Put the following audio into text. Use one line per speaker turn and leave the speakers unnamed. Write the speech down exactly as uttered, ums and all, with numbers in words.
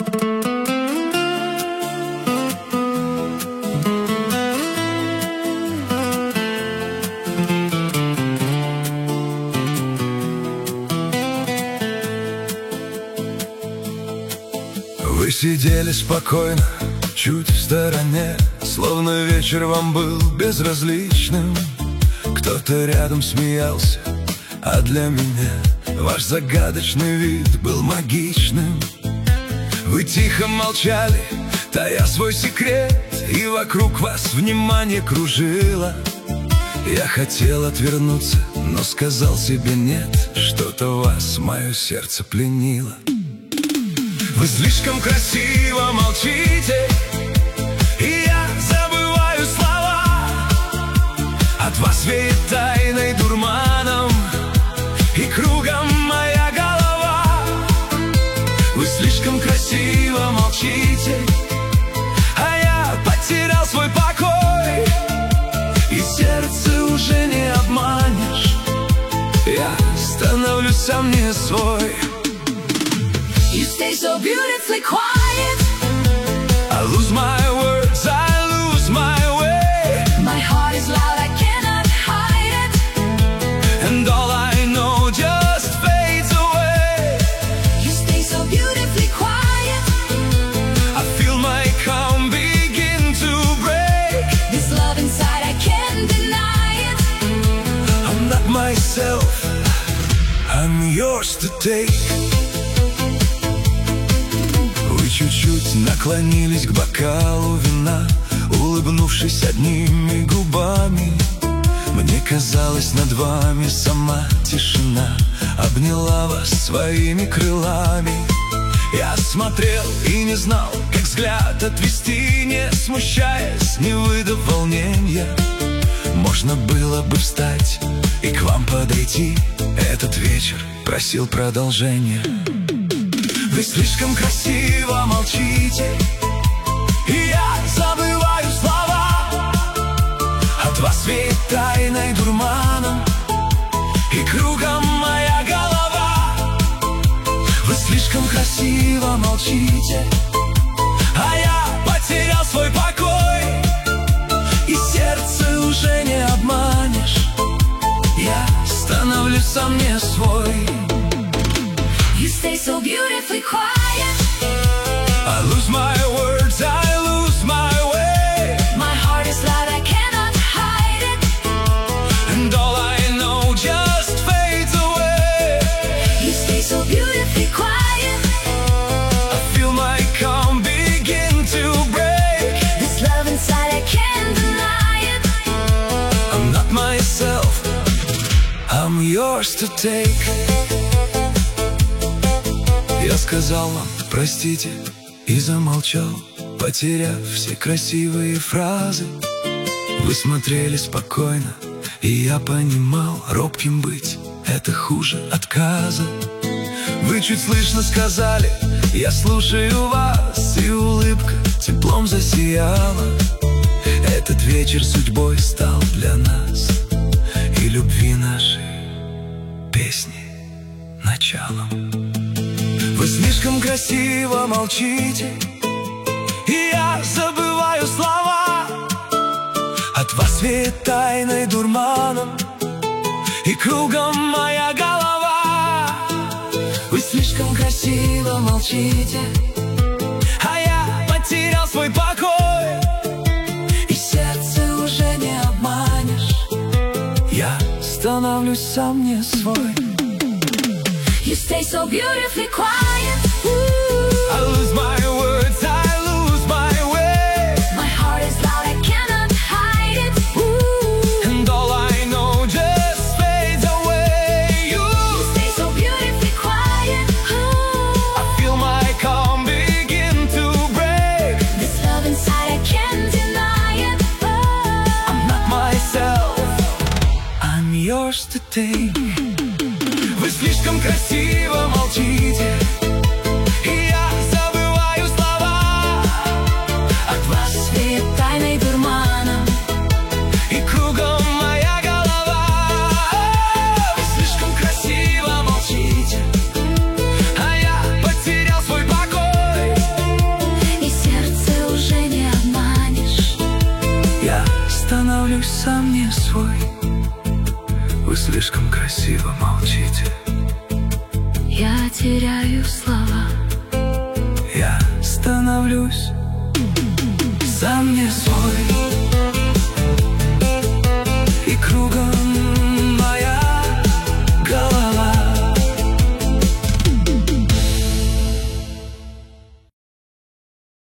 Вы сидели спокойно, чуть в стороне, словно вечер вам был безразличным. Кто-то рядом смеялся, а для меня ваш загадочный вид был магичным. Вы тихо молчали, тая свой секрет, и вокруг вас внимание кружило. Я хотел отвернуться, но сказал себе нет, что-то вас мое сердце пленило. Вы слишком красиво молчите, и я забываю слова. От вас веет тайной дурманом, и кругом моя голова. Вы слишком красиво молчите, а я потерял свой покой, и сердце уже не обманешь. Я становлюсь сам не свой.
You stay so beautifully quiet.
I lose my words, I lose my way.
My heart is loud, I cannot hide it.
And all I know just fades away.
You stay so beautifully quiet.
I feel my calm begin to break.
This love inside, I can't deny it.
I'm not myself, I'm yours to take. Чуть-чуть наклонились к бокалу вина, улыбнувшись одними губами. Мне казалось, над вами сама тишина обняла вас своими крылами. Я смотрел и не знал, как взгляд отвести, не смущаясь, не выдав волнения. Можно было бы встать и к вам подойти, этот вечер просил продолжения. Вы слишком красиво молчите, и я забываю слова. От вас веет тайной дурманом, и кругом моя голова. Вы слишком красиво молчите, а я потерял свой покой, и сердце уже не обманешь. Я становлюсь сам не свой.
You stay so beautifully quiet.
I lose my words, I lose my way.
My heart is loud, I cannot hide it.
And all I know just fades away.
You stay so beautifully quiet.
I feel my calm begin to break.
This love inside, I can't deny it.
I'm not myself, I'm yours to take. Я сказал вам простите и замолчал, потеряв все красивые фразы. Вы смотрели спокойно, и я понимал, робким быть — это хуже отказа. Вы чуть слышно сказали: я слушаю вас, и улыбка теплом засияла. Этот вечер судьбой стал для нас, и любви нашей песни началом. Вы слишком красиво молчите, и я забываю слова. От вас веет тайной дурманом, и кругом моя голова. Вы слишком красиво молчите, а я потерял свой покой, и сердце уже не обманешь. Я становлюсь сам не свой.
You stay so beautifully quiet.
I lose my words, I lose my way.
My heart is loud, I cannot hide it.
And all I know just fades away. You,
You stay so beautifully quiet.
I feel my calm begin to break.
This love inside, I can't deny it.
I'm not myself, I'm yours to take. Вы слишком красиво молчите, и я забываю слова.
От вас веет тайной дурманом,
И кругом моя голова. Вы слишком красиво молчите, а я потерял свой покой, становлюсь сам не свой. Вы слишком красиво молчите.
Я теряю слова.
Я становлюсь сам не свой.